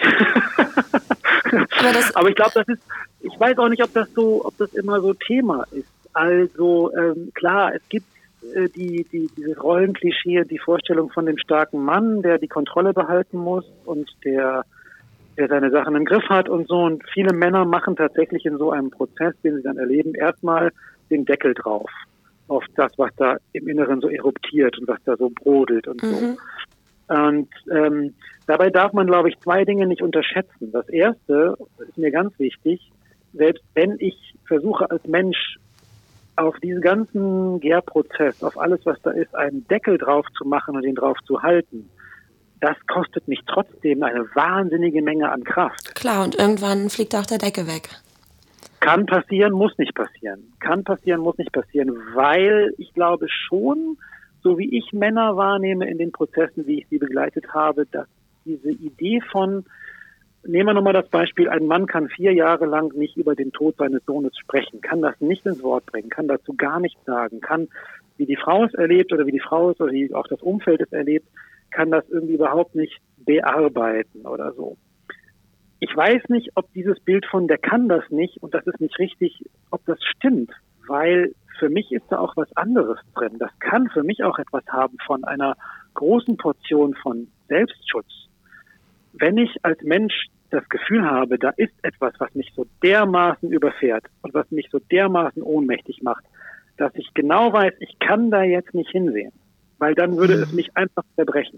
S2: Aber, das
S3: Aber ich glaube, das ist, ich weiß auch nicht, ob das so, ob das immer so Thema ist. Also ähm, klar, es gibt äh, die, die, dieses Rollenklischee, die Vorstellung von dem starken Mann, der die Kontrolle behalten muss und der, der seine Sachen im Griff hat und so. Und viele Männer machen tatsächlich in so einem Prozess, den sie dann erleben, erstmal den Deckel drauf auf das, was da im Inneren so eruptiert und was da so brodelt und mhm. so. Und ähm, dabei darf man, glaube ich, zwei Dinge nicht unterschätzen. Das erste ist mir ganz wichtig, selbst wenn ich versuche als Mensch auf diesen ganzen Gärprozess, auf alles, was da ist, einen Deckel drauf zu machen und den drauf zu halten, das kostet mich trotzdem eine wahnsinnige Menge an Kraft.
S2: Klar, und irgendwann fliegt auch der Deckel weg.
S3: Kann passieren, muss nicht passieren. Kann passieren, muss nicht passieren, weil ich glaube schon, so wie ich Männer wahrnehme in den Prozessen, wie ich sie begleitet habe, dass diese Idee von, nehmen wir nochmal das Beispiel, ein Mann kann vier Jahre lang nicht über den Tod seines Sohnes sprechen, kann das nicht ins Wort bringen, kann dazu gar nichts sagen, kann, wie die Frau es erlebt oder wie die Frau es oder wie auch das Umfeld es erlebt, kann das irgendwie überhaupt nicht bearbeiten oder so. Ich weiß nicht, ob dieses Bild von, der kann das nicht und das ist nicht richtig, ob das stimmt, weil für mich ist da auch was anderes drin. Das kann für mich auch etwas haben von einer großen Portion von Selbstschutz. Wenn ich als Mensch das Gefühl habe, da ist etwas, was mich so dermaßen überfährt und was mich so dermaßen ohnmächtig macht, dass ich genau weiß, ich kann da jetzt nicht hinsehen, weil dann würde es mich einfach zerbrechen.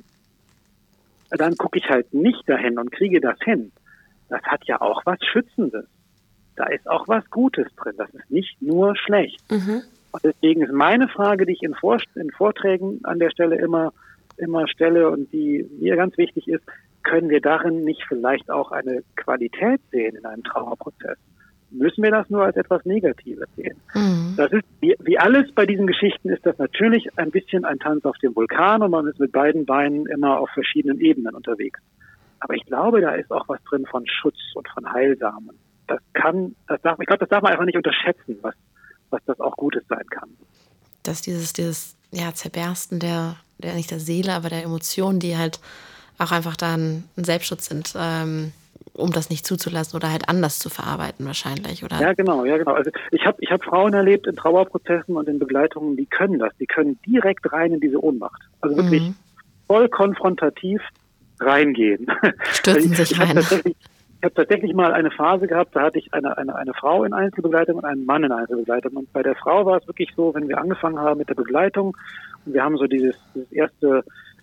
S3: Dann gucke ich halt nicht dahin und kriege das hin. Das hat ja auch was Schützendes. Da ist auch was Gutes drin. Das ist nicht nur schlecht. Mhm. Und deswegen ist meine Frage, die ich in, Vor- in Vorträgen an der Stelle immer, immer stelle und die mir ganz wichtig ist, können wir darin nicht vielleicht auch eine Qualität sehen in einem Trauerprozess? Müssen wir das nur als etwas Negatives sehen? Mhm. Das ist, wie, wie alles bei diesen Geschichten ist das natürlich ein bisschen ein Tanz auf dem Vulkan und man ist mit beiden Beinen immer auf verschiedenen Ebenen unterwegs. Aber ich glaube, da ist auch was drin von Schutz und von Heilsamen. Das kann, das darf, ich glaube, das darf man einfach nicht unterschätzen, was, was das auch Gutes sein kann.
S2: Dass dieses, dieses, ja, Zerbersten der, der, nicht der Seele, aber der Emotionen, die halt auch einfach dann ein Selbstschutz sind, ähm, um das nicht zuzulassen oder halt anders zu verarbeiten wahrscheinlich, oder?
S3: Ja, genau, ja, genau. Also ich habe ich hab Frauen erlebt in Trauerprozessen und in Begleitungen, die können das, die können direkt rein in diese Ohnmacht. Also wirklich mhm. voll konfrontativ reingehen.
S2: Stürzen sich
S3: ich
S2: rein.
S3: Hab ich habe tatsächlich mal eine Phase gehabt, da hatte ich eine, eine, eine Frau in Einzelbegleitung und einen Mann in Einzelbegleitung. Und bei der Frau war es wirklich so, wenn wir angefangen haben mit der Begleitung und wir haben so dieses, dieses erste,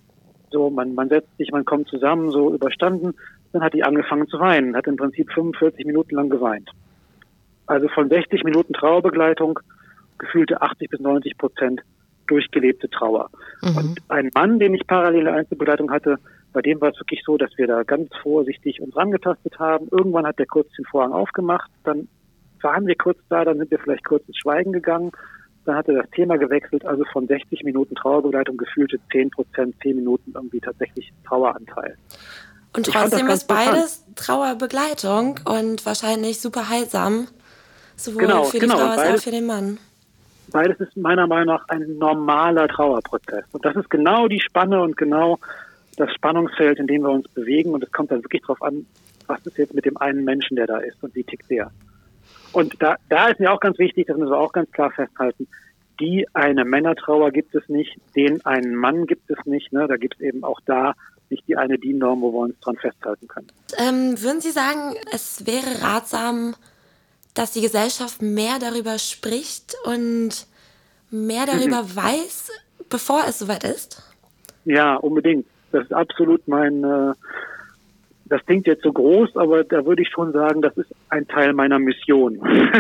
S3: so man, man setzt sich, man kommt zusammen, so überstanden, dann hat die angefangen zu weinen, hat im Prinzip fünfundvierzig Minuten lang geweint. Also von sechzig Minuten Trauerbegleitung gefühlte achtzig bis neunzig Prozent durchgelebte Trauer. Mhm. Und ein Mann, den ich parallele Einzelbegleitung hatte, bei dem war es wirklich so, dass wir da ganz vorsichtig uns rangetastet haben. Irgendwann hat der kurz den Vorhang aufgemacht, dann waren wir kurz da, dann sind wir vielleicht kurz ins Schweigen gegangen, dann hat er das Thema gewechselt, also von sechzig Minuten Trauerbegleitung gefühlte zehn Prozent, zehn Minuten irgendwie tatsächlich Traueranteil.
S2: Und trotzdem ist beides Trauerbegleitung und wahrscheinlich super heilsam, sowohl
S3: genau,
S2: für die
S3: genau.
S2: Frau als
S3: beides,
S2: auch für den Mann.
S3: Beides ist meiner Meinung nach ein normaler Trauerprozess. Und das ist genau die Spanne und genau das Spannungsfeld, in dem wir uns bewegen. Und es kommt dann wirklich darauf an, was ist jetzt mit dem einen Menschen, der da ist und wie tickt der. Und da, da ist mir auch ganz wichtig, das müssen wir auch ganz klar festhalten, die eine Männertrauer gibt es nicht, den einen Mann gibt es nicht. Ne? Da gibt es eben auch da nicht die eine D I N-Norm, wo wir uns dran festhalten können.
S2: Ähm, würden Sie sagen, es wäre ratsam, dass die Gesellschaft mehr darüber spricht und mehr darüber mhm. weiß, bevor es soweit ist?
S3: Ja, unbedingt. Das ist absolut mein, äh, das klingt jetzt so groß, aber da würde ich schon sagen, das ist ein Teil meiner Mission.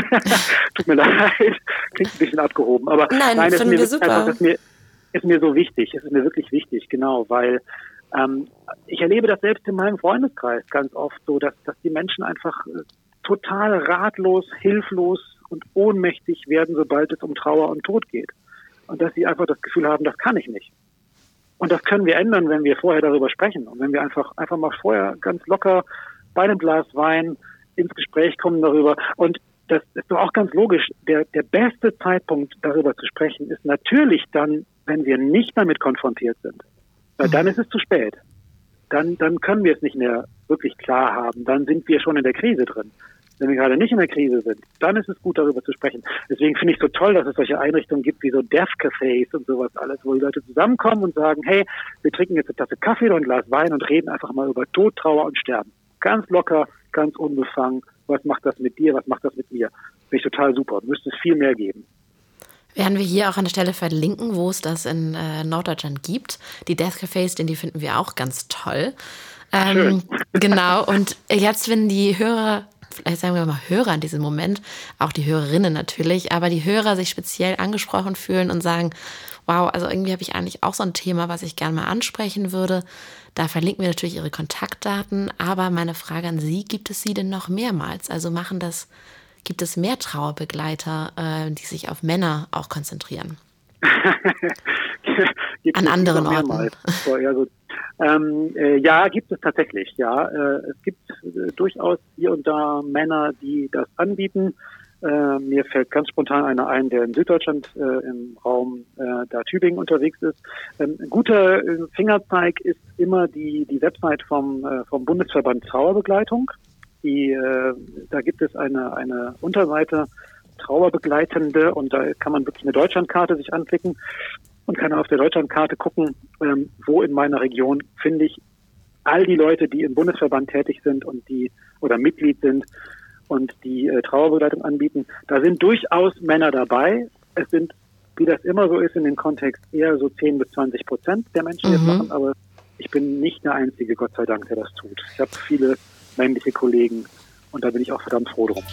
S3: Tut mir leid, klingt ein bisschen abgehoben, aber
S2: nein,
S3: nein,
S2: finden
S3: ist mir,
S2: wir super.
S3: Also, das ist mir, ist mir so wichtig, es ist mir wirklich wichtig, genau, weil ähm, ich erlebe das selbst in meinem Freundeskreis ganz oft so, dass, dass die Menschen einfach äh, total ratlos, hilflos und ohnmächtig werden, sobald es um Trauer und Tod geht. Und dass sie einfach das Gefühl haben, das kann ich nicht. Und das können wir ändern, wenn wir vorher darüber sprechen. Und wenn wir einfach, einfach mal vorher ganz locker bei einem Glas Wein ins Gespräch kommen darüber. Und das ist doch auch ganz logisch. Der, der beste Zeitpunkt, darüber zu sprechen, ist natürlich dann, wenn wir nicht damit konfrontiert sind. Weil dann ist es zu spät. Dann, dann können wir es nicht mehr wirklich klar haben. Dann sind wir schon in der Krise drin. Wenn wir gerade nicht in der Krise sind, dann ist es gut, darüber zu sprechen. Deswegen finde ich es so toll, dass es solche Einrichtungen gibt wie so Death-Cafés und sowas alles, wo die Leute zusammenkommen und sagen, hey, wir trinken jetzt eine Tasse Kaffee oder ein Glas Wein und reden einfach mal über Tod, Trauer und Sterben. Ganz locker, ganz unbefangen. Was macht das mit dir? Was macht das mit mir? Finde ich total super. Müsste es viel mehr geben.
S2: Werden wir hier auch an der Stelle verlinken, wo es das in äh, Norddeutschland gibt. Die Death Cafés, denn die finden wir auch ganz toll. Ähm, genau, und jetzt, wenn die Hörer, vielleicht sagen wir mal Hörer in diesem Moment, auch die Hörerinnen natürlich, aber die Hörer sich speziell angesprochen fühlen und sagen, wow, also irgendwie habe ich eigentlich auch so ein Thema, was ich gerne mal ansprechen würde. Da verlinken wir natürlich Ihre Kontaktdaten, aber meine Frage an Sie, gibt es sie denn noch mehrmals? Also machen das, gibt es mehr Trauerbegleiter, äh, die sich auf Männer auch konzentrieren?
S3: gibt
S2: An
S3: es
S2: anderen
S3: mehrmals.
S2: Orten.
S3: So, ja, so. Ähm, äh, ja, gibt es tatsächlich, ja. Äh, es gibt äh, durchaus hier und da Männer, die das anbieten. Äh, mir fällt ganz spontan einer ein, der in Süddeutschland äh, im Raum äh, da Tübingen unterwegs ist. Ähm, ein guter äh, Fingerzeig ist immer die die Website vom äh, vom Bundesverband Trauerbegleitung. Die äh, da gibt es eine eine Unterseite Trauerbegleitende und da kann man wirklich eine Deutschlandkarte sich anklicken und kann auf der Deutschlandkarte gucken, ähm, wo in meiner Region finde ich all die Leute, die im Bundesverband tätig sind und die oder Mitglied sind und die äh, Trauerbegleitung anbieten. Da sind durchaus Männer dabei. Es sind, wie das immer so ist in dem Kontext, eher so zehn bis zwanzig Prozent der Menschen, die
S2: Mhm.
S3: das machen, aber ich bin nicht der Einzige, Gott sei Dank, der das tut. Ich habe viele männliche Kollegen und da bin ich auch verdammt froh drum.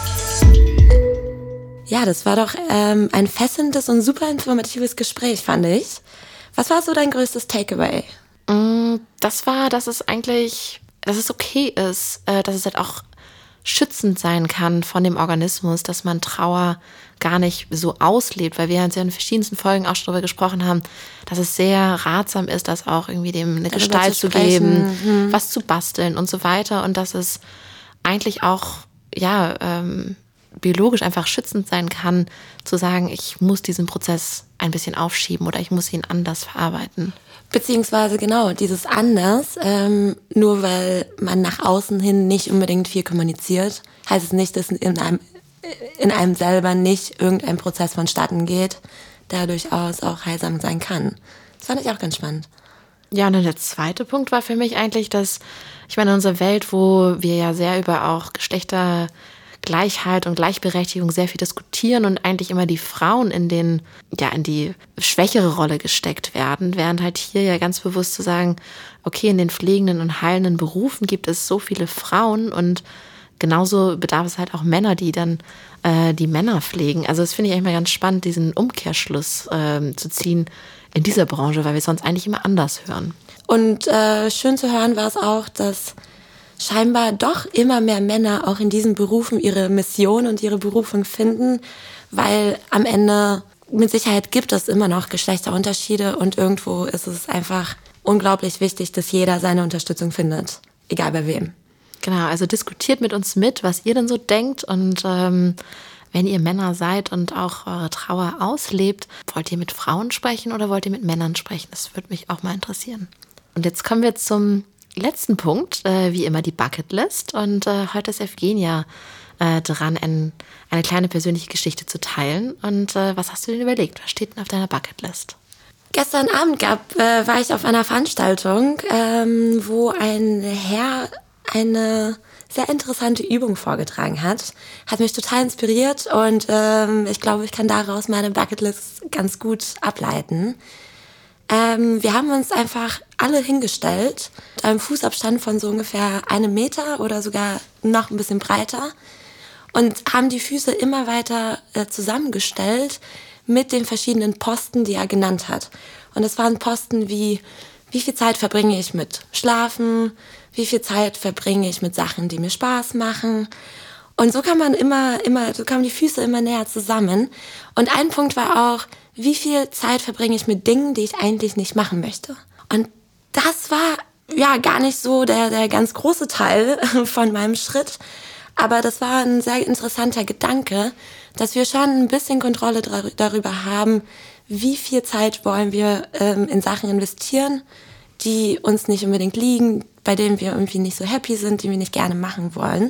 S1: Ja, das war doch ähm, ein fesselndes und super informatives Gespräch, fand ich. Was war so dein größtes Takeaway?
S2: Mm, Das war, dass es eigentlich, dass es okay ist, äh, dass es halt auch schützend sein kann von dem Organismus, dass man Trauer gar nicht so auslebt, weil wir uns ja in verschiedensten Folgen auch schon darüber gesprochen haben, dass es sehr ratsam ist, das auch irgendwie dem eine
S1: Darüber
S2: Gestalt
S1: zu
S2: zu geben,
S1: sprechen.
S2: was zu basteln und so weiter und dass es eigentlich auch, ja, ähm, biologisch einfach schützend sein kann, zu sagen, ich muss diesen Prozess ein bisschen aufschieben oder ich muss ihn anders verarbeiten.
S1: Beziehungsweise genau, dieses anders, ähm, nur weil man nach außen hin nicht unbedingt viel kommuniziert, heißt es nicht, dass in einem, in einem selber nicht irgendein Prozess vonstatten geht, der durchaus auch heilsam sein kann. Das fand ich auch ganz spannend.
S2: Ja, und dann der zweite Punkt war für mich eigentlich, dass, ich meine, in unserer Welt, wo wir ja sehr über auch Geschlechtergleichheit und Gleichberechtigung sehr viel diskutieren und eigentlich immer die Frauen in den, ja, in die schwächere Rolle gesteckt werden, während halt hier ja ganz bewusst zu sagen, okay, in den pflegenden und heilenden Berufen gibt es so viele Frauen und genauso bedarf es halt auch Männer, die dann äh, die Männer pflegen. Also das finde ich eigentlich mal ganz spannend, diesen Umkehrschluss ähm, zu ziehen in dieser Branche, weil wir es sonst eigentlich immer anders hören.
S1: Und äh, schön zu hören war es auch, dass scheinbar doch immer mehr Männer auch in diesen Berufen ihre Mission und ihre Berufung finden, weil am Ende mit Sicherheit gibt es immer noch Geschlechterunterschiede und irgendwo ist es einfach unglaublich wichtig, dass jeder seine Unterstützung findet, egal bei wem.
S2: Genau, also diskutiert mit uns mit, was ihr denn so denkt und ähm, wenn ihr Männer seid und auch eure Trauer auslebt, wollt ihr mit Frauen sprechen oder wollt ihr mit Männern sprechen? Das würde mich auch mal interessieren. Und jetzt kommen wir zum letzten Punkt, äh, wie immer die Bucketlist. Und äh, heute ist Evgenia äh, dran, ein, eine kleine persönliche Geschichte zu teilen. Und äh, was hast du denn überlegt? Was steht denn auf deiner Bucketlist?
S1: Gestern Abend gab, äh, war ich auf einer Veranstaltung, ähm, wo ein Herr eine sehr interessante Übung vorgetragen hat. Hat mich total inspiriert und ähm, ich glaube, ich kann daraus meine Bucketlist ganz gut ableiten. Ähm, wir haben uns einfach alle hingestellt, mit einem Fußabstand von so ungefähr einem Meter oder sogar noch ein bisschen breiter und haben die Füße immer weiter äh, zusammengestellt mit den verschiedenen Posten, die er genannt hat. Und es waren Posten wie, wie viel Zeit verbringe ich mit Schlafen, wie viel Zeit verbringe ich mit Sachen, die mir Spaß machen. Und so kann man immer, immer, so kamen die Füße immer näher zusammen. Und ein Punkt war auch, wie viel Zeit verbringe ich mit Dingen, die ich eigentlich nicht machen möchte. Und das war ja gar nicht so der, der ganz große Teil von meinem Schritt. Aber das war ein sehr interessanter Gedanke, dass wir schon ein bisschen Kontrolle dr- darüber haben, wie viel Zeit wollen wir ähm, in Sachen investieren, die uns nicht unbedingt liegen, bei denen wir irgendwie nicht so happy sind, die wir nicht gerne machen wollen.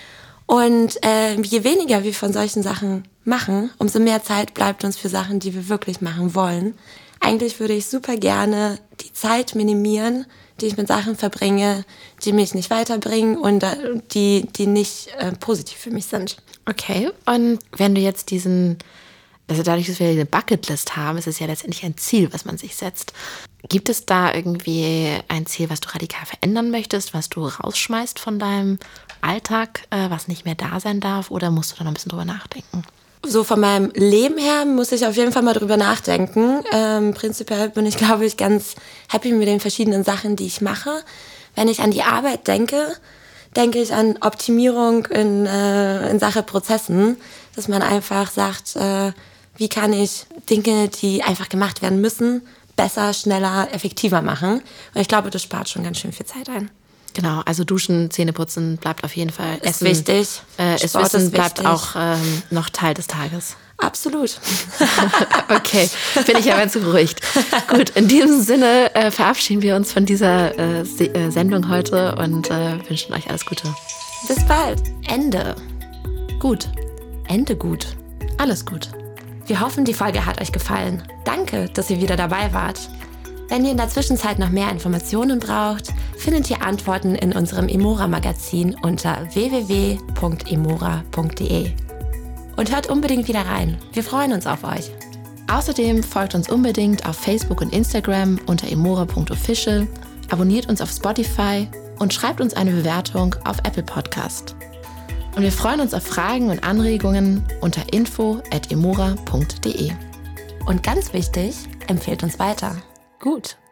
S1: Und äh, je weniger wir von solchen Sachen machen, umso mehr Zeit bleibt uns für Sachen, die wir wirklich machen wollen. Eigentlich würde ich super gerne die Zeit minimieren, die ich mit Sachen verbringe, die mich nicht weiterbringen und äh, die, die nicht äh, positiv für mich sind.
S2: Okay, und wenn du jetzt diesen, also dadurch, dass wir eine Bucketlist haben, ist es ja letztendlich ein Ziel, was man sich setzt. Gibt es da irgendwie ein Ziel, was du radikal verändern möchtest, was du rausschmeißt von deinem Alltag, äh, was nicht mehr da sein darf, oder musst du da noch ein bisschen drüber nachdenken?
S1: So von meinem Leben her muss ich auf jeden Fall mal drüber nachdenken. Ähm, prinzipiell bin ich, glaube ich, ganz happy mit den verschiedenen Sachen, die ich mache. Wenn ich an die Arbeit denke, denke ich an Optimierung in, äh, in Sache Prozessen, dass man einfach sagt, äh,
S4: Wie kann ich Dinge, die einfach gemacht werden müssen, besser, schneller, effektiver machen? Und ich glaube, das spart schon ganz schön viel Zeit ein.
S2: Genau, also Duschen, Zähneputzen bleibt auf jeden Fall.
S4: Ist
S2: Essen,
S4: wichtig.
S2: Äh, ist Wissen bleibt wichtig. auch ähm, noch Teil des Tages.
S4: Absolut.
S2: Okay, bin ich ja ganz beruhigt. Gut, in diesem Sinne äh, verabschieden wir uns von dieser äh, Se- äh, Sendung heute und äh, wünschen euch alles Gute.
S4: Bis bald.
S1: Ende. Gut. Ende gut. Alles gut. Wir hoffen, die Folge hat euch gefallen. Danke, dass ihr wieder dabei wart. Wenn ihr in der Zwischenzeit noch mehr Informationen braucht, findet ihr Antworten in unserem Emora-Magazin unter w w w punkt emora punkt d e. Und hört unbedingt wieder rein. Wir freuen uns auf euch.
S2: Außerdem folgt uns unbedingt auf Facebook und Instagram unter emora punkt official, abonniert uns auf Spotify und schreibt uns eine Bewertung auf Apple Podcast. Und wir freuen uns auf Fragen und Anregungen unter info at emora punkt d e.
S1: Und ganz wichtig, empfehlt uns weiter.
S2: Gut.